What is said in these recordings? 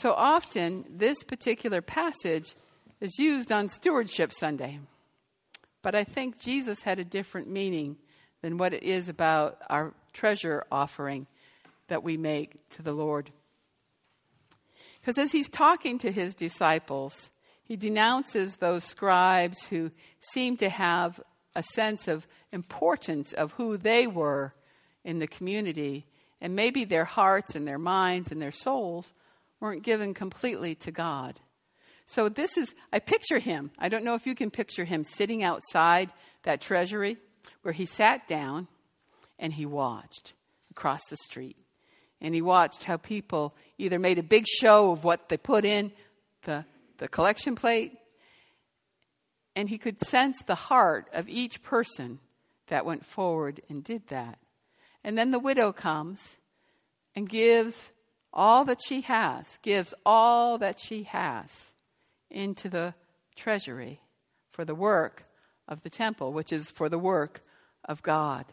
So often, this particular passage is used on Stewardship Sunday. But I think Jesus had a different meaning than what it is about our treasure offering that we make to the Lord. Because as he's talking to his disciples, he denounces those scribes who seem to have a sense of importance of who they were in the community, and maybe their hearts and their minds and their souls weren't given completely to God. So I picture him. I don't know if you can picture him sitting outside that treasury where he sat down and he watched across the street. And he watched how people either made a big show of what they put in the collection plate, and he could sense the heart of each person that went forward and did that. And then the widow comes and gives all that she has into the treasury for the work of the temple, which is for the work of God.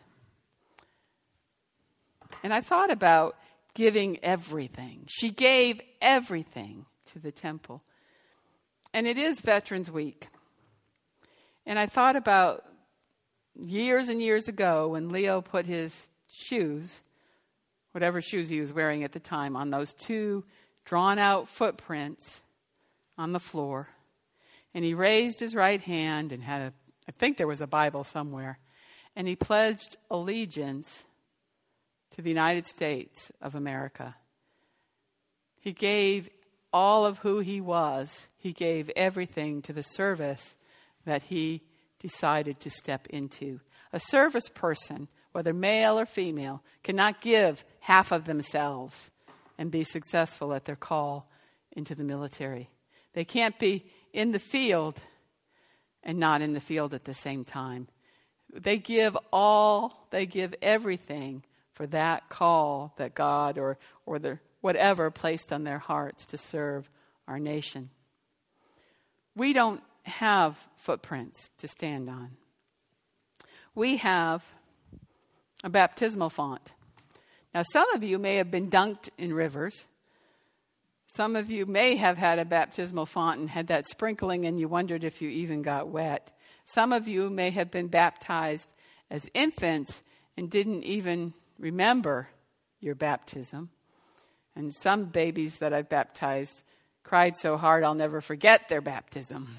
And I thought about giving everything. She gave everything to the temple. And it is Veterans Week. And I thought about years and years ago when Leo put his shoes, whatever shoes he was wearing at the time, on those two drawn out footprints on the floor. And he raised his right hand and I think there was a Bible somewhere. And he pledged allegiance to the United States of America. He gave all of who he was. He gave everything to the service that he decided to step into. A service person, whether male or female, cannot give half of themselves and be successful at their call into the military. They can't be in the field and not in the field at the same time. They give everything for that call that God or the whatever placed on their hearts to serve our nation. We don't have footprints to stand on. We have a baptismal font. Now, some of you may have been dunked in rivers. Some of you may have had a baptismal font and had that sprinkling and you wondered if you even got wet. Some of you may have been baptized as infants and didn't even remember your baptism. And some babies that I've baptized cried so hard I'll never forget their baptism.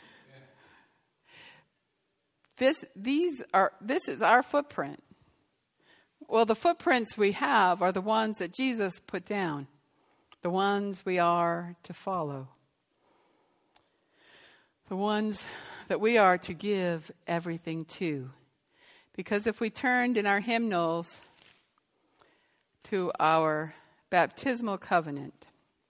This is our footprint. Well, the footprints we have are the ones that Jesus put down, the ones we are to follow, the ones that we are to give everything to. Because if we turned in our hymnals to our baptismal covenant,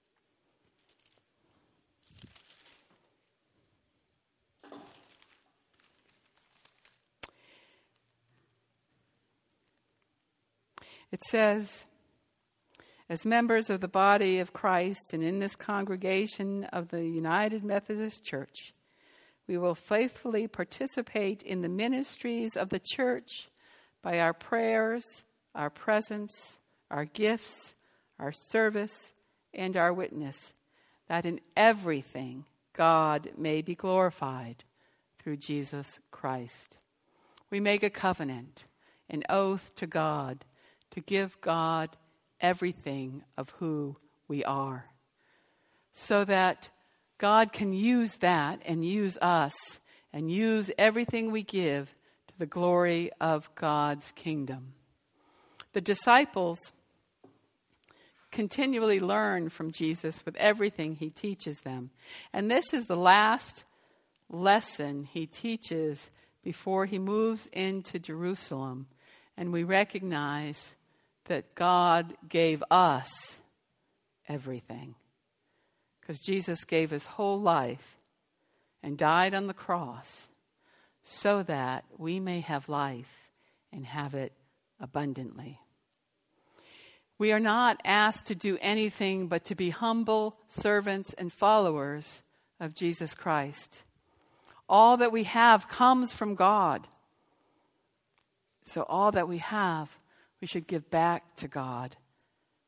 it says, as members of the body of Christ and in this congregation of the United Methodist Church, we will faithfully participate in the ministries of the church by our prayers, our presence, our gifts, our service, and our witness, that in everything God may be glorified through Jesus Christ. We make a covenant, an oath to God, to give God everything of who we are, so that God can use that and use us and use everything we give to the glory of God's kingdom. The disciples continually learn from Jesus with everything he teaches them. And this is the last lesson he teaches before he moves into Jerusalem. And we recognize that God gave us everything. Because Jesus gave his whole life and died on the cross so that we may have life and have it abundantly. We are not asked to do anything but to be humble servants and followers of Jesus Christ. All that we have comes from God. So all that we have, we should give back to God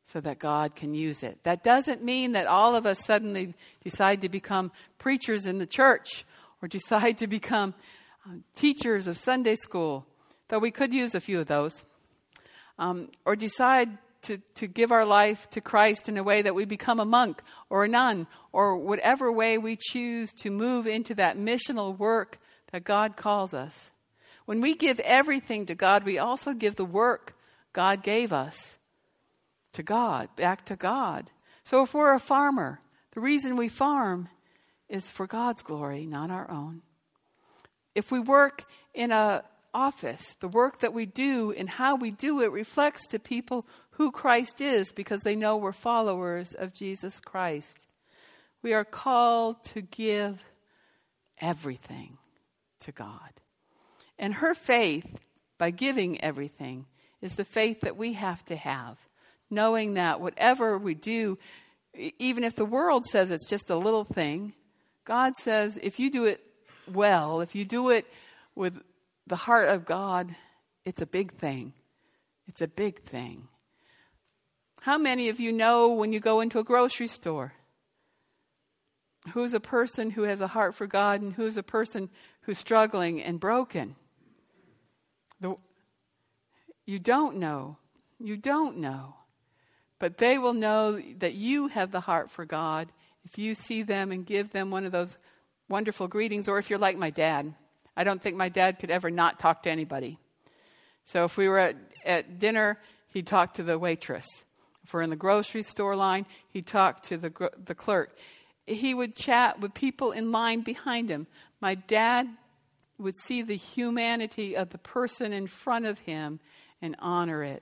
so that God can use it. That doesn't mean that all of us suddenly decide to become preachers in the church or decide to become teachers of Sunday school, though we could use a few of those, or decide to give our life to Christ in a way that we become a monk or a nun, or whatever way we choose to move into that missional work that God calls us. When we give everything to God, we also give the work God gave us to God, back to God. So if we're a farmer, the reason we farm is for God's glory, not our own. If we work in an office, the work that we do and how we do it reflects to people who Christ is, because they know we're followers of Jesus Christ. We are called to give everything to God. And her faith, by giving everything, is the faith that we have to have, knowing that whatever we do, even if the world says it's just a little thing, God says if you do it well, if you do it with the heart of God, it's a big thing. It's a big thing. How many of you know when you go into a grocery store, who's a person who has a heart for God and who's a person who's struggling and broken? You don't know. You don't know. But they will know that you have the heart for God if you see them and give them one of those wonderful greetings, or if you're like my dad. I don't think my dad could ever not talk to anybody. So if we were at dinner, he'd talk to the waitress. If we're in the grocery store line, he'd talk to the clerk. He would chat with people in line behind him. My dad would see the humanity of the person in front of him and honor it.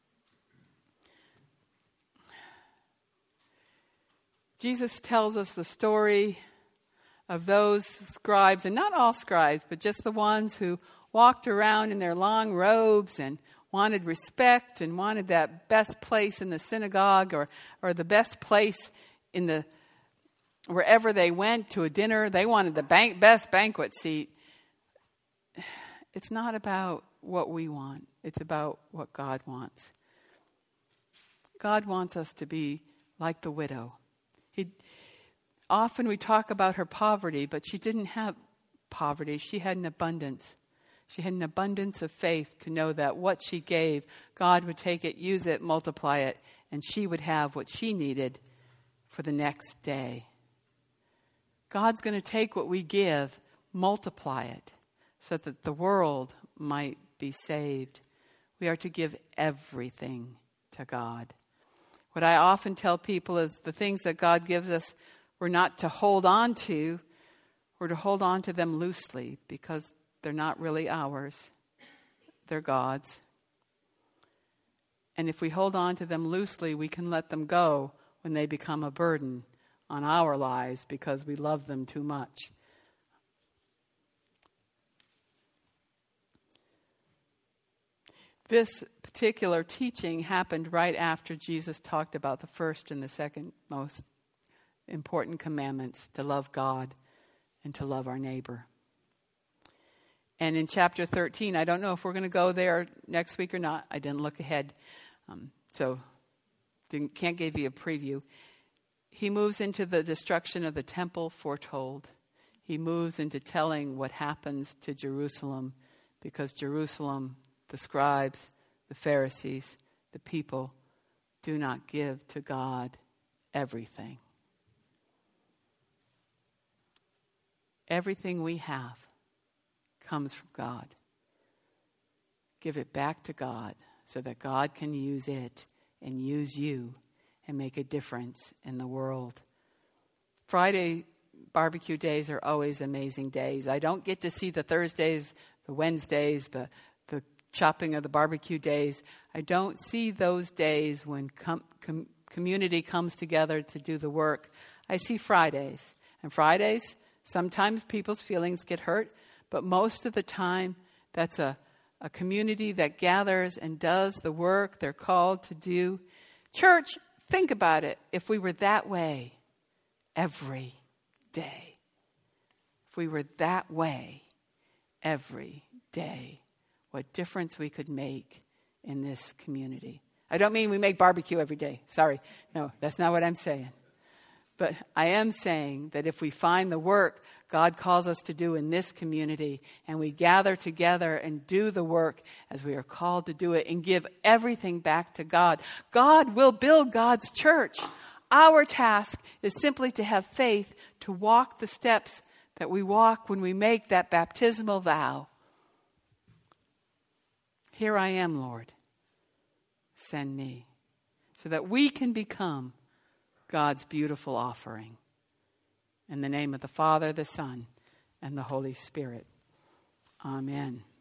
Jesus tells us the story of those scribes, and not all scribes, but just the ones who walked around in their long robes and wanted respect and wanted that best place in the synagogue or the best place in the wherever they went to a dinner. They wanted the best banquet seat. It's not about what we want. It's about what God wants. God wants us to be like the widow. Often we talk about her poverty, but she didn't have poverty. She had an abundance. She had an abundance of faith to know that what she gave, God would take it, use it, multiply it, and she would have what she needed for the next day. God's going to take what we give, multiply it, so that the world might be saved. We are to give everything to God. What I often tell people is the things that God gives us, we're not to hold on to, we're to hold on to them loosely, because they're not really ours. They're God's. And if we hold on to them loosely, we can let them go when they become a burden on our lives because we love them too much. This particular teaching happened right after Jesus talked about the first and the second most important commandments, to love God and to love our neighbor. And in chapter 13, I don't know if we're going to go there next week or not. I didn't look ahead, so can't give you a preview. He moves into the destruction of the temple foretold. He moves into telling what happens to Jerusalem, because Jerusalem, the scribes, the Pharisees, the people, do not give to God everything. Everything we have comes from God. Give it back to God so that God can use it and use you and make a difference in the world. Friday barbecue days are always amazing days. I don't get to see the Thursdays, the Wednesdays, the chopping of the barbecue days. I don't see those days when community comes together to do the work. I see Fridays. And Fridays, sometimes people's feelings get hurt, but most of the time, that's a community that gathers and does the work they're called to do. Church, think about it. If we were that way every day, if we were that way every day, what difference we could make in this community. I don't mean we make barbecue every day. Sorry. No, that's not what I'm saying. But I am saying that if we find the work God calls us to do in this community, and we gather together and do the work as we are called to do it and give everything back to God, God will build God's church. Our task is simply to have faith to walk the steps that we walk when we make that baptismal vow. Here I am, Lord. Send me. So that we can become God's beautiful offering. In the name of the Father, the Son, and the Holy Spirit. Amen.